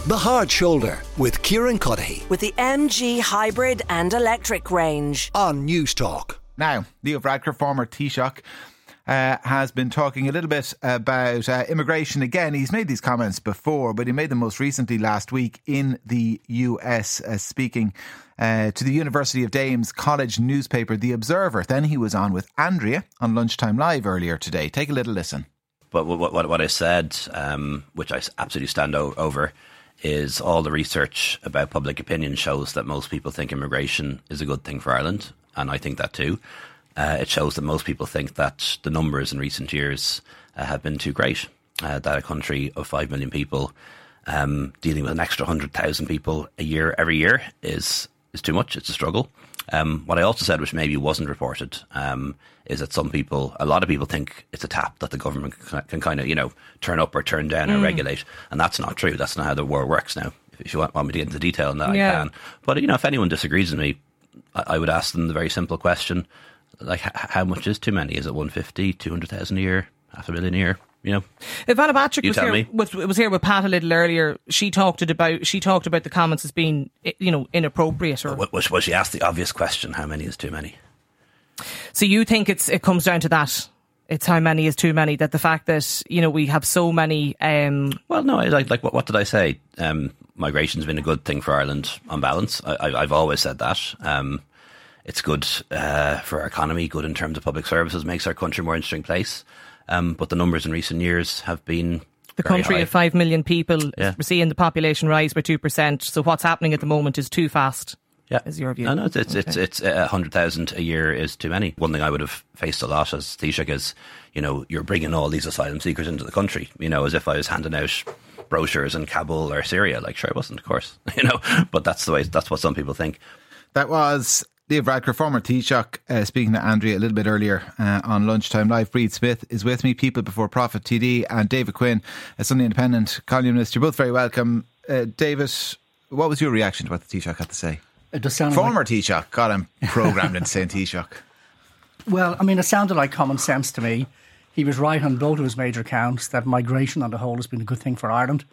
The Hard Shoulder with Kieran Cuddihy with the MG hybrid and electric range on News Talk. Now, Leo Varadkar, former Taoiseach, has been talking a little bit about immigration again. He's made these comments before, but he made them most recently last week in the US, speaking to the University of Dame's college newspaper, The Observer. Then he was on with Andrea on Lunchtime Live earlier today. Take a little listen. But what I said, which I absolutely stand over, is all the research about public opinion shows that most people think immigration is a good thing for Ireland, and I think that too. It shows that most people think that the numbers in recent years have been too great, that a country of 5 million people dealing with an extra 100,000 people a year every year is too much. It's a struggle. What I also said, which maybe wasn't reported, is that a lot of people think it's a tap that the government can kind of, turn up or turn down or regulate. And that's not true. That's not how the world works now. If you want me to get into detail on that, I can. But, if anyone disagrees with me, I would ask them the very simple question, like, how much is too many? Is it 150, 200,000 a year, 500,000 a year? Ivana Patrick was here with Pat a little earlier. She talked about the comments as being, inappropriate. Or was she asked the obvious question? How many is too many? So you think it comes down to that? It's how many is too many. That the fact that we have so many. Well, no. What did I say? Migration's been a good thing for Ireland on balance. I've always said that. It's good for our economy. Good in terms of public services. Makes our country a more interesting place. But the numbers in recent years have been the country high. of 5 million people. We're seeing the population rise by 2%. So what's happening at the moment is too fast. Yeah, is your view? No, it's 100,000 a year is too many. One thing I would have faced a lot as Taoiseach is, you're bringing all these asylum seekers into the country. As if I was handing out brochures in Kabul or Syria. Like, sure, I wasn't, of course. But that's what some people think. That was Leo Varadkar, former Taoiseach, speaking to Andrea a little bit earlier on Lunchtime Live. Breed Smith is with me, People Before Profit TD, and David Quinn, a Sunday Independent columnist. You're both very welcome. David, what was your reaction to what the Taoiseach had to say? It does sound former Taoiseach, got him programmed into saying Taoiseach. Well, it sounded like common sense to me. He was right on both of his major counts that migration on the whole has been a good thing for Ireland.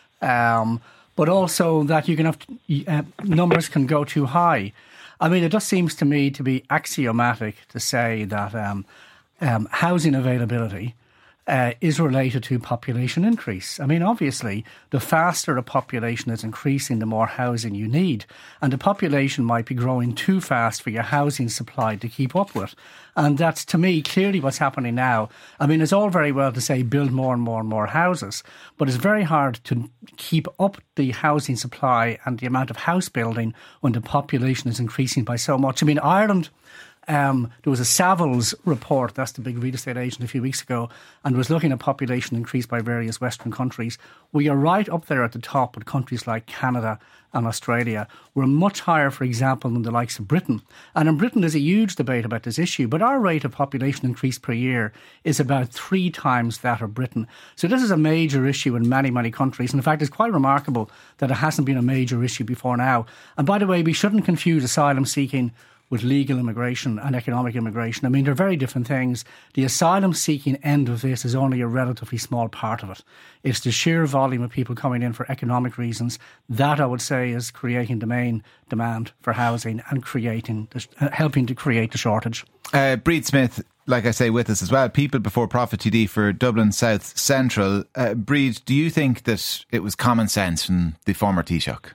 But also that you can have numbers can go too high. It just seems to me to be axiomatic to say that housing availability is related to population increase. Obviously, the faster a population is increasing, the more housing you need. And the population might be growing too fast for your housing supply to keep up with. And that's, to me, clearly what's happening now. It's all very well to say build more and more and more houses, but it's very hard to keep up the housing supply and the amount of house building when the population is increasing by so much. Ireland... there was a Savills report, that's the big real estate agent, a few weeks ago, and was looking at population increase by various Western countries. We are right up there at the top with countries like Canada and Australia. We're much higher, for example, than the likes of Britain. And in Britain, there's a huge debate about this issue, but our rate of population increase per year is about 3 times that of Britain. So this is a major issue in many, many countries. And in fact, it's quite remarkable that it hasn't been a major issue before now. And by the way, we shouldn't confuse asylum seeking with legal immigration and economic immigration. They're very different things. The asylum-seeking end of this is only a relatively small part of it. It's the sheer volume of people coming in for economic reasons. That, I would say, is creating the main demand for housing and helping to create the shortage. Breed Smith, like I say, with us as well. People Before Profit TD for Dublin South Central. Breed, do you think that it was common sense from the former Taoiseach?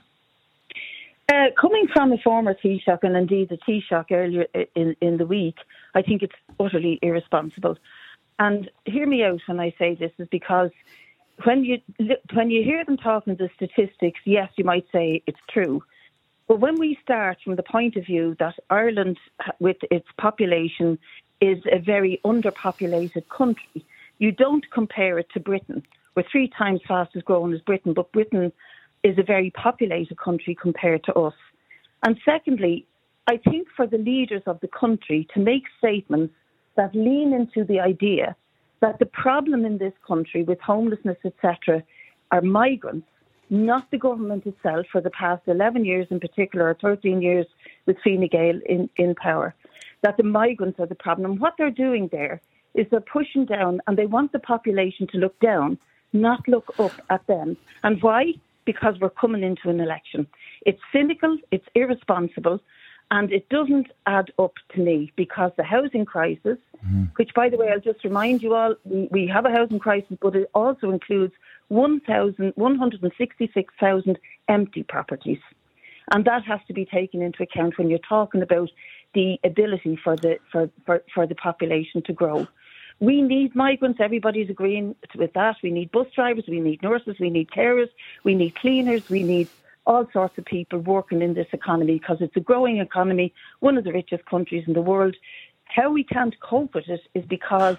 Coming from a former Taoiseach and indeed the Taoiseach earlier in the week, I think it's utterly irresponsible. And hear me out when I say this, is because when you hear them talking the statistics, yes, you might say it's true. But when we start from the point of view that Ireland, with its population, is a very underpopulated country, you don't compare it to Britain. We're 3 times fastest growing as Britain, but Britain is a very populated country compared to us. And secondly, I think for the leaders of the country to make statements that lean into the idea that the problem in this country with homelessness, etc., are migrants, not the government itself for the past 11 years in particular, or 13 years with Fine Gael in power, that the migrants are the problem. And what they're doing there is they're pushing down, and they want the population to look down, not look up at them. And why? because we're coming into an election. It's cynical, it's irresponsible, and it doesn't add up to me, because the housing crisis, which, by the way, I'll just remind you all, we have a housing crisis, but it also includes 166,000 empty properties. And that has to be taken into account when you're talking about the ability for the population to grow. We need migrants. Everybody's agreeing with that. We need bus drivers. We need nurses. We need carers. We need cleaners. We need all sorts of people working in this economy, because it's a growing economy, one of the richest countries in the world. How we can't cope with it is because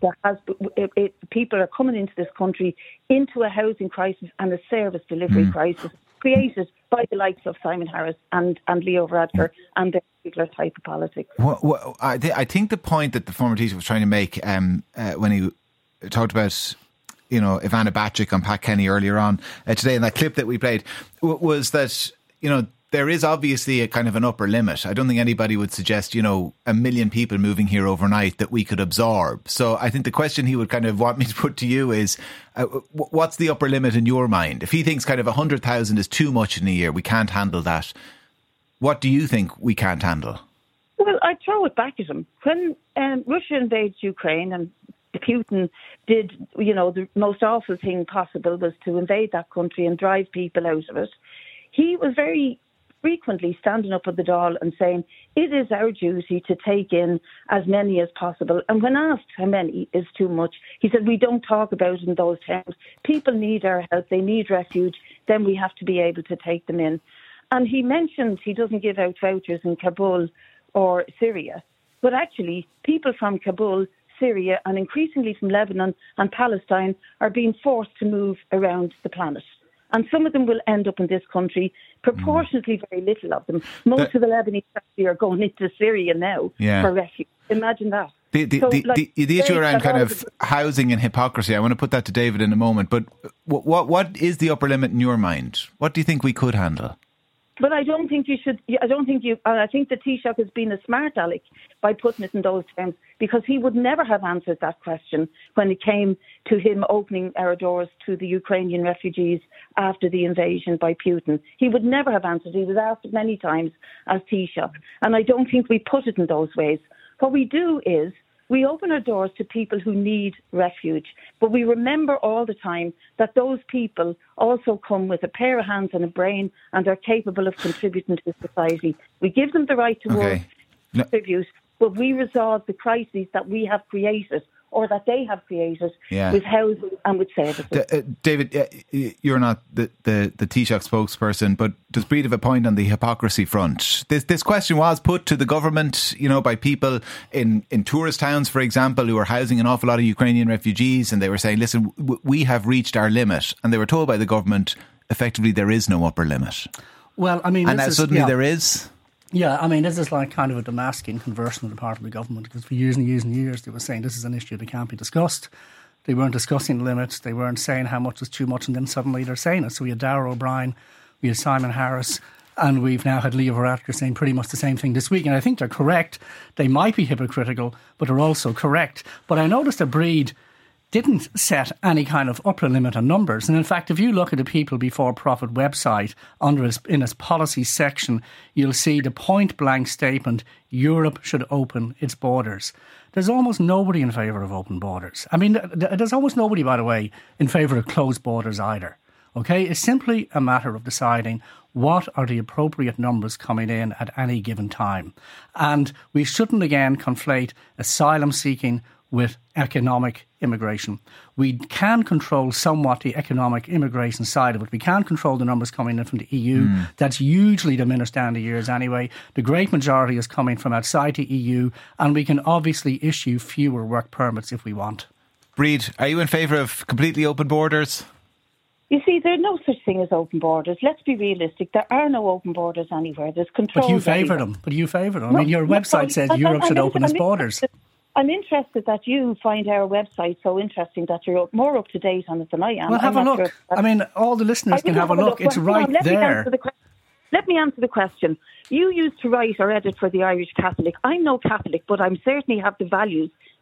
people are coming into this country into a housing crisis and a service delivery crisis created by the likes of Simon Harris and Leo Varadkar and their particular type of politics. Well, I think the point that the former Taoiseach was trying to make when he talked about, you know, Ivana Bacik on Pat Kenny earlier on today in that clip that we played, was that, you know, there is obviously a kind of an upper limit. I don't think anybody would suggest, you know, 1 million people moving here overnight that we could absorb. So I think the question he would kind of want me to put to you is, what's the upper limit in your mind? If he thinks kind of 100,000 is too much in a year, we can't handle that, what do you think we can't handle? Well, I'd throw it back at him. When Russia invades Ukraine and Putin did, you know, the most awful thing possible was to invade that country and drive people out of it, he was very frequently standing up at the Dáil and saying, it is our duty to take in as many as possible. And when asked how many is too much, he said, we don't talk about it in those terms. People need our help. They need refuge. Then we have to be able to take them in. And he mentioned he doesn't give out vouchers in Kabul or Syria. But actually, people from Kabul, Syria, and increasingly from Lebanon and Palestine are being forced to move around the planet. And some of them will end up in this country, proportionately very little of them. Most of the Lebanese actually are going into Syria now for refuge. Imagine that. The issue around kind of housing and hypocrisy, I want to put that to David in a moment, but what is the upper limit in your mind? What do you think we could handle? But I don't think you should. I think the Taoiseach has been a smart aleck by putting it in those terms, because he would never have answered that question when it came to him opening our doors to the Ukrainian refugees after the invasion by Putin. He would never have answered. He was asked many times as Taoiseach, and I don't think we put it in those ways. What we do is we open our doors to people who need refuge, but we remember all the time that those people also come with a pair of hands and a brain, and they're capable of contributing to society. We give them the right to work, contribute, but we resolve the crises that we have created, or that they have created, with housing and with services. David, you're not the Taoiseach spokesperson, but does Bríd have a point on the hypocrisy front? This question was put to the government, you know, by people in tourist towns, for example, who are housing an awful lot of Ukrainian refugees, and they were saying, listen, we have reached our limit, and they were told by the government, effectively, there is no upper limit. Well, I mean, and now suddenly there is. Yeah, I mean, this is like kind of a Damascene conversion on the part of the government, because for years and years and years they were saying this is an issue that can't be discussed. They weren't discussing the limits. They weren't saying how much is too much, and then suddenly they're saying it. So we had Darragh O'Brien, we had Simon Harris, and we've now had Leo Varadkar saying pretty much the same thing this week. And I think they're correct. They might be hypocritical, but they're also correct. But I noticed that Bríd didn't set any kind of upper limit on numbers. And in fact, if you look at the People Before Profit website, in its policy section, you'll see the point-blank statement, Europe should open its borders. There's almost nobody in favour of open borders. I mean, there's almost nobody, by the way, in favour of closed borders either. Okay? It's simply a matter of deciding what are the appropriate numbers coming in at any given time. And we shouldn't again conflate asylum seeking with economic immigration. We can control somewhat the economic immigration side of it. We can control the numbers coming in from the EU. That's hugely diminished down the years anyway. The great majority is coming from outside the EU, and we can obviously issue fewer work permits if we want. Bríd, are you in favour of completely open borders? You see, there's no such thing as open borders. Let's be realistic. There are no open borders anywhere. There's control. But you favour them. I mean, your website says Europe should open its borders. I'm interested that you find our website so interesting that you're more up to date on it than I am. Well, have a look. I mean, all the listeners can have a look. It's right there. Let me answer the question. You used to write or edit for the Irish Catholic. I'm no Catholic, but I certainly have the values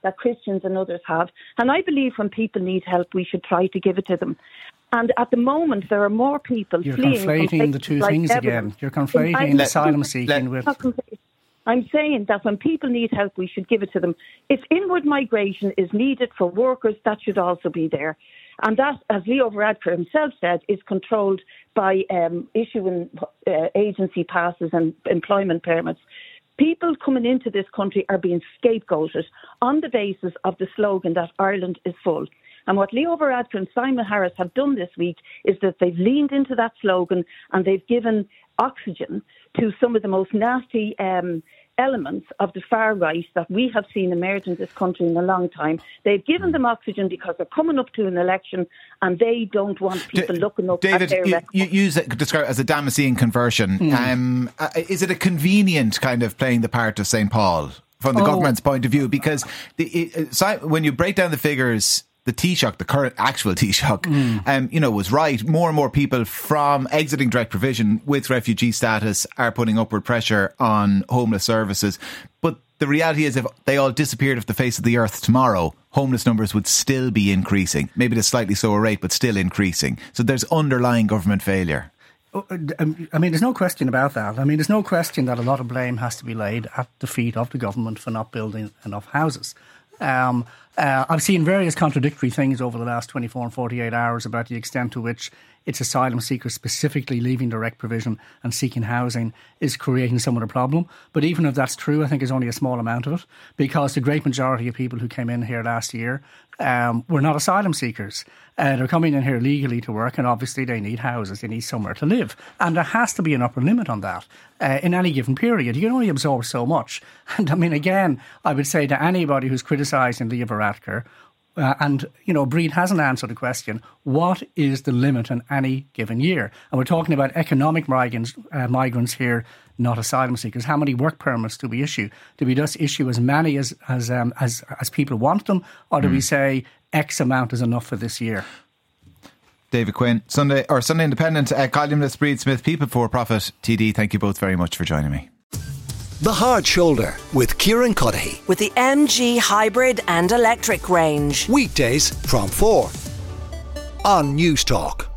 that Christians and others have. And I believe when people need help, we should try to give it to them. And at the moment, there are more people You're fleeing. You're conflating the two things again. You're conflating asylum seeking with... I'm saying that when people need help, we should give it to them. If inward migration is needed for workers, that should also be there. And that, as Leo Varadkar himself said, is controlled by issuing agency passes and employment permits. People coming into this country are being scapegoated on the basis of the slogan that Ireland is full. And what Leo Varadkar and Simon Harris have done this week is that they've leaned into that slogan and they've given oxygen to some of the most nasty elements of the far right that we have seen emerge in this country in a long time. They've given them oxygen because they're coming up to an election and they don't want people looking up David, at their record. you use it describe it as a Damascene conversion. Is it a convenient kind of playing the part of St. Paul from the government's point of view? Because when you break down the figures, the Taoiseach, the current actual Taoiseach, was right. More and more people from exiting direct provision with refugee status are putting upward pressure on homeless services. But the reality is, if they all disappeared off the face of the earth tomorrow, homeless numbers would still be increasing. Maybe at a slightly slower rate, but still increasing. So there's underlying government failure. I mean, there's no question about that. I mean, there's no question that a lot of blame has to be laid at the feet of the government for not building enough houses. I've seen various contradictory things over the last 24 and 48 hours about the extent to which it's asylum seekers specifically leaving direct provision and seeking housing is creating some of the problem. But even if that's true, I think it's only a small amount of it, because the great majority of people who came in here last year were not asylum seekers. They're coming in here legally to work, and obviously they need houses, they need somewhere to live. And there has to be an upper limit on that in any given period. You can only absorb so much. And I mean, again, I would say to anybody who's criticising Leo Varadkar, Breed hasn't answered the question, what is the limit in any given year? And we're talking about economic migrants here, not asylum seekers. How many work permits do we issue? Do we just issue as many as people want them? Or do we say X amount is enough for this year? David Quinn, Sunday Independent, columnist Breed Smith, People for Profit TD, thank you both very much for joining me. The Hard Shoulder with Kieran Cuddihy. With the MG hybrid and electric range. Weekdays from 4 on News Talk.